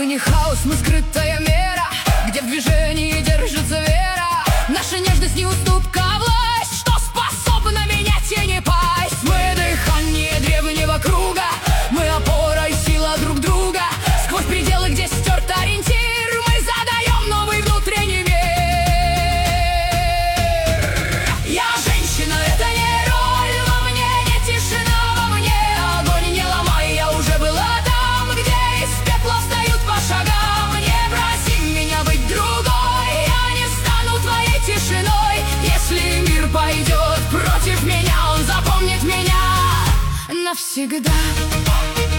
не хаос, мы скрытая мера, где в движении держится вера. Наша нежность не уступка, а власть, что способна менять и не пасть. Мы дыхание древнего круга, мы опора и сила друг друга. Сквозь пределы, где стерт ориентир, мы задаем новый внутренний мир. Я женщина, это не роль, во мне нет тишина, во мне огонь не ломай. Я уже была там, где из пепла встают по шагам. Не проси меня быть другой, я не стану твоей тишиной. Если мир пойдет против меня, он запомнит меня навсегда.